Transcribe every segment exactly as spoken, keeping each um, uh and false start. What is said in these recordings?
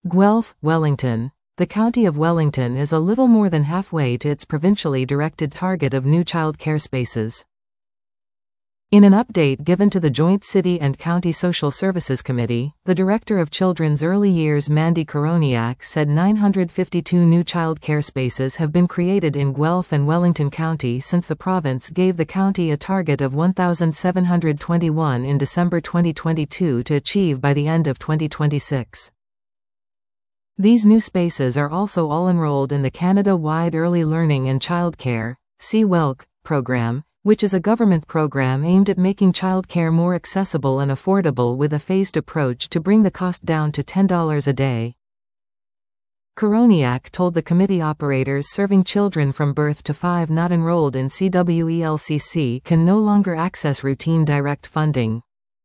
Guelph, Wellington. The County of Wellington is a little more than halfway to its provincially directed target of new child care spaces. In an update given to the Joint City and County Social Services Committee, the Director of Children's Early Years Mandy Koroniak said nine hundred fifty-two new child care spaces have been created in Guelph and Wellington County since the province gave the county a target of one thousand seven hundred twenty-one in December twenty twenty-two to achieve by the end of twenty twenty-six. These new spaces are also all enrolled in the Canada-wide Early Learning and Childcare (C W E L C) program, which is a government program aimed at making childcare more accessible and affordable with a phased approach to bring the cost down to ten dollars a day. Koroniak told the committee operators serving children from birth to five not enrolled in C W E L C C can no longer access routine direct funding.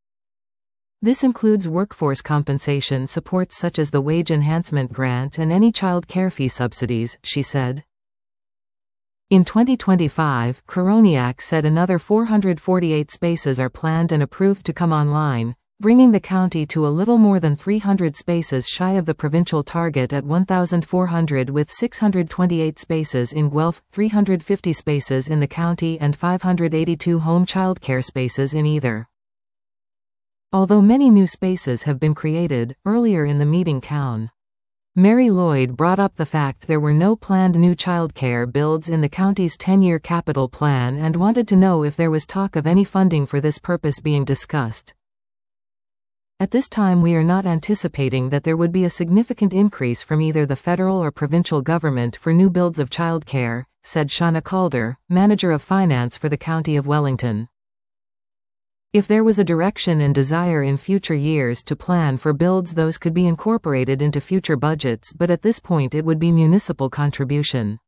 This includes workforce compensation supports such as the Wage Enhancement Grant and any child care fee subsidies, she said. In twenty twenty-five, Koroniak said another four hundred forty-eight spaces are planned and approved to come online, bringing the county to a little more than three hundred spaces shy of the provincial target at one thousand four hundred, with six hundred twenty-eight spaces in Guelph, three hundred fifty spaces in the county and five hundred eighty-two home childcare spaces in either. Although many new spaces have been created, earlier in the meeting Coun. Mary Lloyd brought up the fact there were no planned new childcare builds in the county's ten-year capital plan and wanted to know if there was talk of any funding for this purpose being discussed. At this time we are not anticipating that there would be a significant increase from either the federal or provincial government for new builds of childcare, said Shauna Calder, manager of finance for the County of Wellington. If there was a direction and desire in future years to plan for builds, those could be incorporated into future budgets, but at this point it would be municipal contribution.